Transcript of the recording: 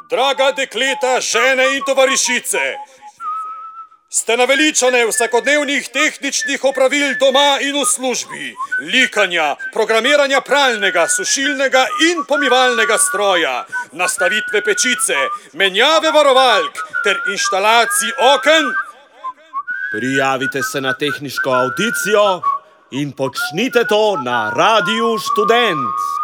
Draga dekleta, žene in tovarišice, ste naveličane vsakodnevnih tehničnih opravil doma in v službi, likanja, programiranja pralnega, sušilnega in pomivalnega stroja, nastavitve pečice, menjave varovalk ter inštalacij oken? Prijavite se na tehniško avdicijo in počnite to na Radiu Študent.